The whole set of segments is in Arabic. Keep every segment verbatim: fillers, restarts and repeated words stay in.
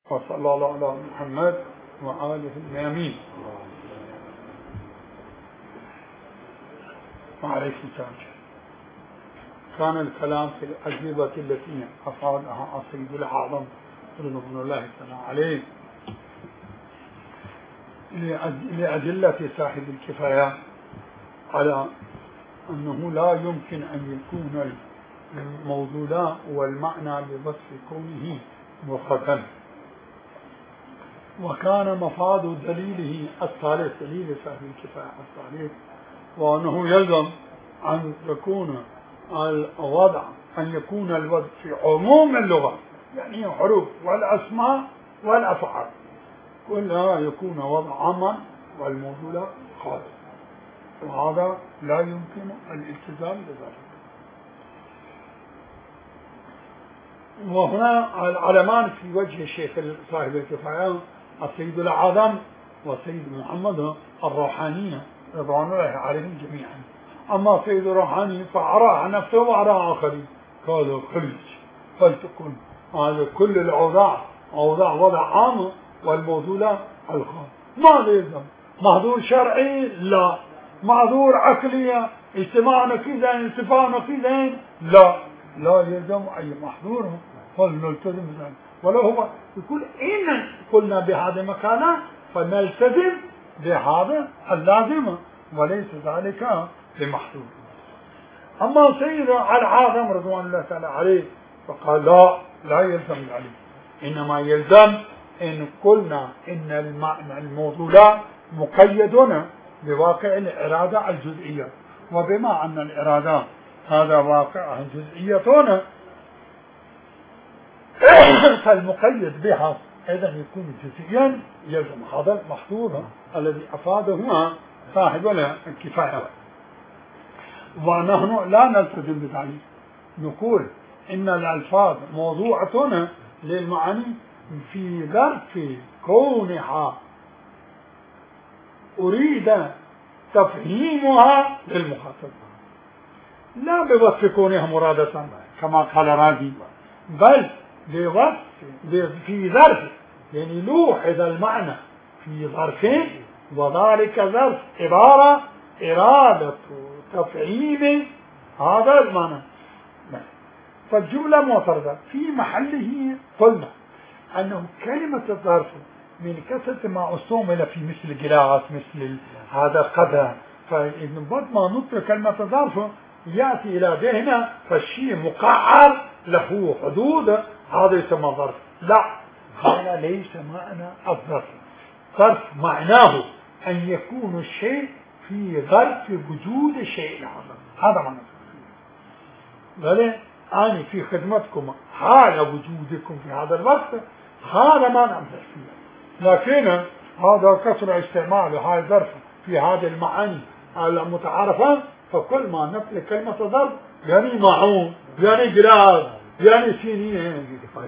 وصلى الله على محمد وآله الميامين. وعليكم السلام. كان الكلام في الأجوبة التي أفادها السيد الأعظم رضوان الله تعالى عليه لأدلة صاحب الكفاية على أنه لا يمكن أن يكون الموضوع والمعنى بوصف كونه مفردا. وكان مفاد دليله الثالث، دليل صاحب الكفاية الثالث، وأنه يلزم أن يكون الوضع أن يكون الوضع في عموم اللغة، يعني حروف والأسماء والأفعال كلها يكون وضع عاما والموضوع خاص، وهذا لا يمكن الالتزام بذلك. وهنا العلمان في وجه الشيخ صاحب الكفاية السيد الأعظم والسيد محمد الروحاني رضوان الله عليهم جميعا. أما السيد الروحاني فأرى نفسه وأرى آخرين، قالوا خليج فلتكن هذا كل الأوضاع أوضاع وضع عام والموضوع الخاص. ما يلزم محظور شرعي، لا معذور عقلية، اجتماع نقيضين، انتفاع نقيضين، لا لا يلزم أي محظور فلنلتزم بذلك. ولو هو يقول إن قلنا بهذا مكانه فنلتزم بهذا اللازم وليس ذلك بمحظور. أما سيد العاظم رضوان الله تعالى عليه فقال لا لا يلزم ذلك، إنما يلزم إن قلنا إن المعنى الموضوع مقيد بواقع الإرادة الجزئية، وبما أن الإرادة هذا واقع جزئية فالمقيد بها إذا يكون جزئيا يلزم هذا المحظور الذي أفاده صاحب الكفاية. ونحن لا نلتزم بذلك، نقول إن الألفاظ موضوعة للمعاني في ظرف كونها أريد تفهيمها للمخاطب، لا بوصف كونها مرادة كما قال راضي، بل بوصف في ظرف، يعني لوحظ المعنى في ظرف، وذلك ظرف عبارة إرادة تفهيم هذا المعنى. فالجملة معترضة في محله. قلنا أنه كلمة الظرف من كثرة ما استعمل في مثل جلاس مثل هذا قدر، فإذن بعد ما نطلق كلمة الظرف يأتي إلى ذهننا فالشيء مقعر له حدود، هذا يسمى ظرف. لا، هذا ليس معنى الظرف. ظرف معناه أن يكون الشيء في ظرف وجود الشيء هذا، هذا معنى الظرف. أنا في خدمتكم حال وجودكم في هذا الوقت، هذا معنى الظرفية. لكن هذا كثر استعمال هاي الظرف في هذه المعاني المتعارفة، فكل ما نطلق كلمة ظرف يعني معون، يعني جلاس، يعني سينية،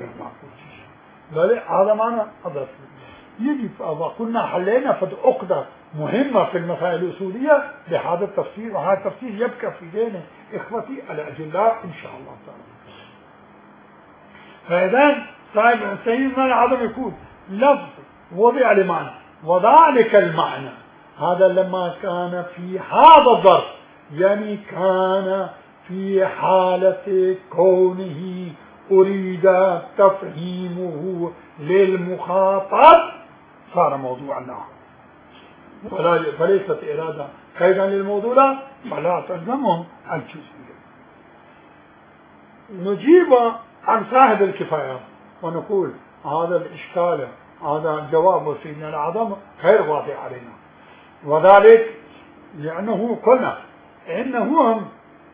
هذا معنى الظرف. يجب وقلنا حلينا فد عقدة مهمة في المسائل الأصولية بهذا التفسير، وهذا التفسير يبقى في ذهن إخوتي الأجلاء إن شاء الله تعالى. فإذا صاحب سيدنا العظم يقول لفظ وضع لمعنى، وذلك المعنى هذا لما كان في هذا الظرف، يعني كان في حالة كونه أريد تفهيمه للمخاطب صار موضوعا له، فليست إرادة قيدا للموضوع فلا تلزمهم الجزئية. نجيب عن صاحب الكفاية ونقول هذا الإشكال، هذا جواب سيدنا الأعظم غير واضح علينا، وذلك لأنه قلنا إنه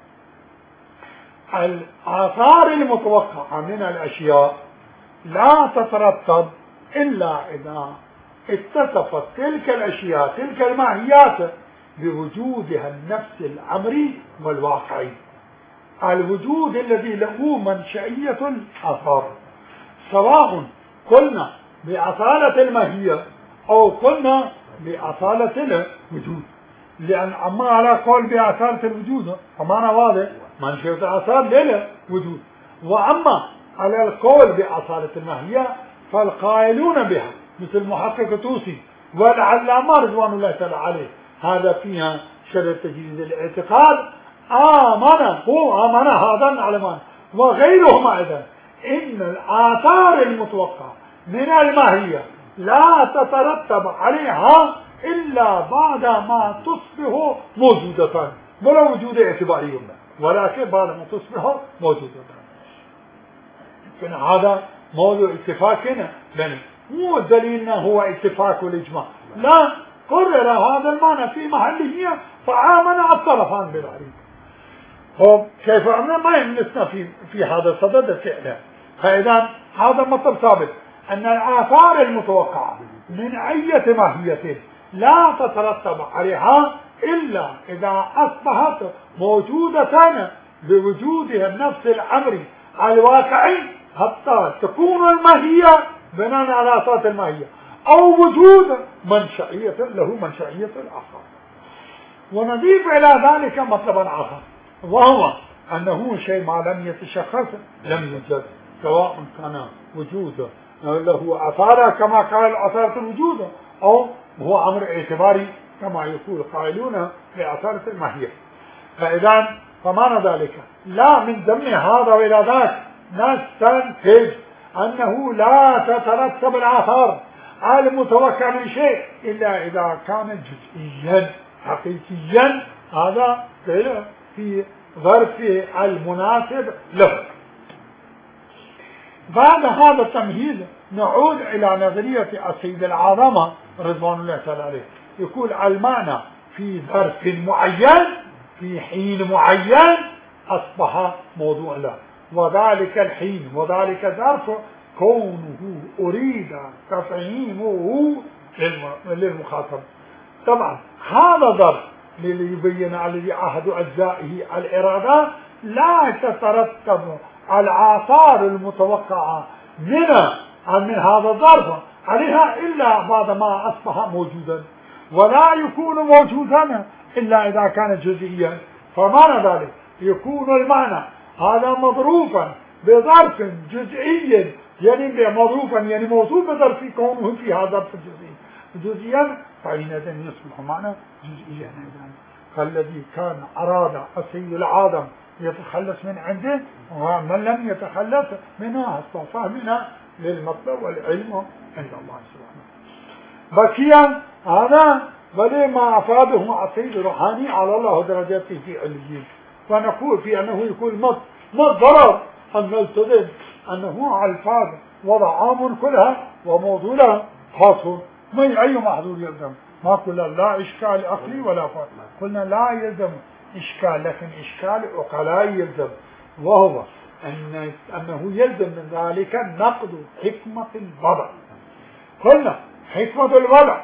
الآثار المتوقعة من الأشياء لا تترتب إلا إذا اتصفت تلك الأشياء تلك الماهيات بوجودها النفس الأمري والواقعي، الوجود الذي له منشئية الآثار، سواء قلنا بأصالة الماهية أو قلنا بأصالة الوجود. لأن أما على قول بأصالة الوجود فمعنى واضح منشئة الآثار للوجود، وأما على القول بأصالة الماهية فالقائلون بها مثل محقق توسي والعلامة رضوان الله تعالى عليه هذا فيها شرط تجديد الاعتقاد آمن هو آمن هذا العلمان وغيرهم أيضا إن الآثار المتوقعة من الماهية لا تترتب عليها إلا بعد ما تصبح موجودة ولا وجود اعتباري ولكن بعد ما تصبح موجودة. هذا موضوع اتفاقنا لنا مو دليلنا هو اتفاق والإجماع، لا قرر هذا المعنى في محله فآمن الطرفان بالعريض. هو كيف أمنا ما يملسنا في في هذا الصدد فعلا. فإذا هذا مطلب ثابت أن الآثار المتوقعة من أي ماهية لا تترتب عليها إلا إذا أصبحت موجودة بوجودها نفس الأمر الواقعي حتى تكون الماهية بناء على أساس الماهية أو وجود منشأية له منشأية الآخر. ونضيف إلى ذلك مطلبا آخر وهو أنه شيء ما لم يتشخص لم يوجد سواء كان وجود له أثار كما قال أثارة الوجود أو هو أمر اعتباري كما يقول قائلون لأثارة الماهية. فإذا فمعنى ذلك لا من ضمن هذا وإلى ذاك نستنتج أنه لا تترتب الآثار المتوقع من شيء إلا إذا كان جزئيا حقيقيا هذا في ظرف المناسب له. بعد هذا التمهيد نعود إلى نظرية السيد العظمة رضوان الله تعالى عليه. يقول المعنى في ظرف معين في حين معين أصبح موضوع له، وذلك الحين وذلك الظرف كونه أريد تفهيمه للمخاطب. طبعا هذا ظرف ليبين الذي أحد أجزائه الإرادة لا تترتب الآثار المتوقعة من من هذا الظرف عليها إلا بعد ما أصبح موجودا، ولا يكون موجودا إلا إذا كان جزئيا. فمعنى ذلك يكون المعنى هذا مظروفا بظرف جزئي يعني مظروفا يعني موصوف بظرف كونه في هذا الظرف الجزئي جزئيا فحينئذ يصبح معنى جزئيا. فالذي كان أراد السيد العظم يتخلص من عنده ومن لم يتخلص منها فهمنا للمطلب والعلم عند الله سبحانه. بقيا هذا بل ما أفاده السيد الروحاني على الله درجاته في عليين. فنقول في أنه يقول ما الضرر أن نلتزم أنه ألفاظ وضع عام كلها وموضوعها خاص ما أي محظور يلزم. ما قلنا لا إشكال عقلي ولا فرق، قلنا لا يلزم إشكال لكن إشكال عقلاء يلزم، وهو أن أنه يلزم من ذلك نقد حكمة الوضع. قلنا حكمة الوضع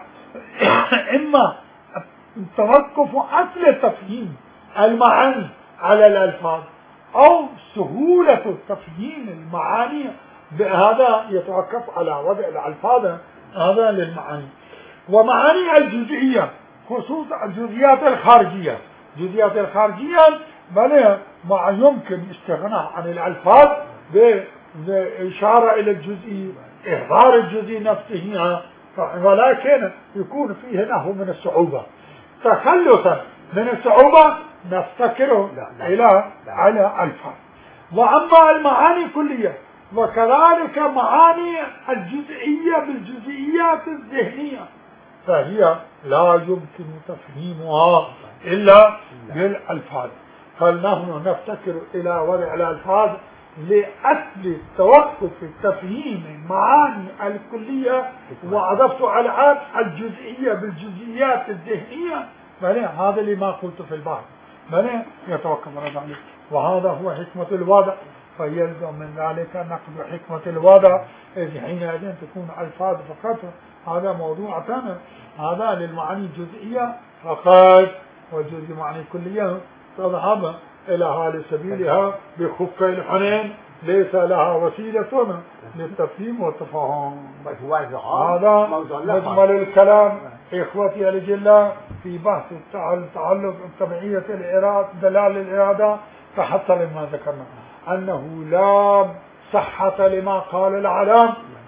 إما توقف أصل تفهيم المعاني على الألفاظ أو سهولة تفهيم المعاني، بهذا يتوقف على وضع الألفاظ هذا للمعاني. ومعاني الجزئية خصوصا الجزئيات الخارجية الجزئيات الخارجية بل ما يمكن استغناء عن الألفاظ بإشارة إلى الجزئي إحضار الجزئي نفسه، ولكن يكون فيه نحو من الصعوبة. تخلصا من الصعوبة نفتكره إلى على ألفاظ. وأما المعاني كلية وكذلك معاني الجزئية بالجزئيات الذهنية فهي لا يمكن تفهيمها إلا بالألفاظ. فنحن نفتكر إلى وضع الألفاظ لأجل توقف التفهيم المعاني الكلية وأضفت على الجزئية بالجزئيات الذهنية. هذا لما قلت في البحث يتوقف على ذلك، وهذا هو حكمة الوضع. فيلزم من ذلك نقد حكمة الوضع إذ حينئذ تكون ألفاظ فقط. هذا موضوع ثاني، هذا للمعاني الجزئية فقط، والجزء معاني كلية تذهب إلى حال سبيلها بخفي الحنين ليس لها وسيلة للتفهيم والتفاهم. هذا مجمل الكلام إخوتي الأجلاء في بحث تعلق تبعية الإرادة دلال الإرادة. فحتى لما ذكرنا أنه لا صحة لما قال العلام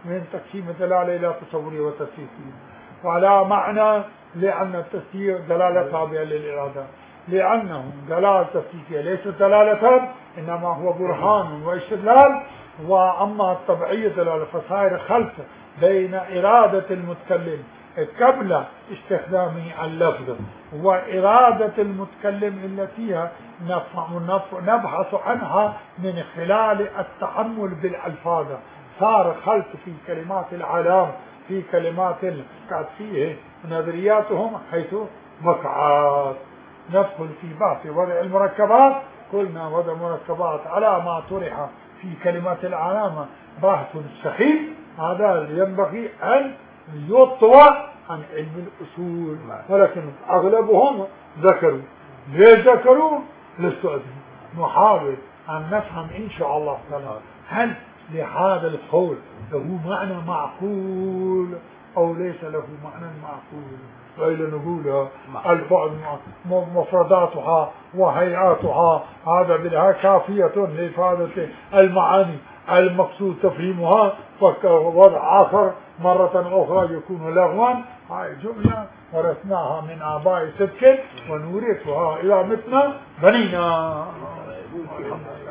من تقسيم الدلالة إلى تصوري وتسييسي. ولا معنى لأن التسيير دلالة تابعة للإرادة، لأنه دلالة تسييسية ليست دلالة إنما هو برهان واستدلال. وأما الطبيعية دلالة فصاير خلط بين إرادة المتكلم قبل استخدام اللفظ وإرادة المتكلم التي نبحث عنها من خلال التحمل بالألفاظ. صار خلط في كلمات العلام في كلمات قد فيه نظرياتهم حيث وقعت. ندخل في بحث وضع المركبات. قلنا وضع المركبات على ما طرح في كلمات العلامة بحث سخيف، هذا ينبغي أن يطوى عن علم الأصول، ولكن أغلبهم ذكروا. ليش ذكروا؟ للسؤال. نحاول أن نفهم إن شاء الله تعالى هل لهذا القول له معنى معقول أو ليس له معنى معقول. وإلى نقول البعض مفرداتها وهيئاتها هذا بالها كافية لإفادة المعاني المقصود تفهيمها، ووضع آخر مرة أخرى يكون لغوا. هاي جملة ورثناها من آباء صدق ونورثها إلى متنا بنينا.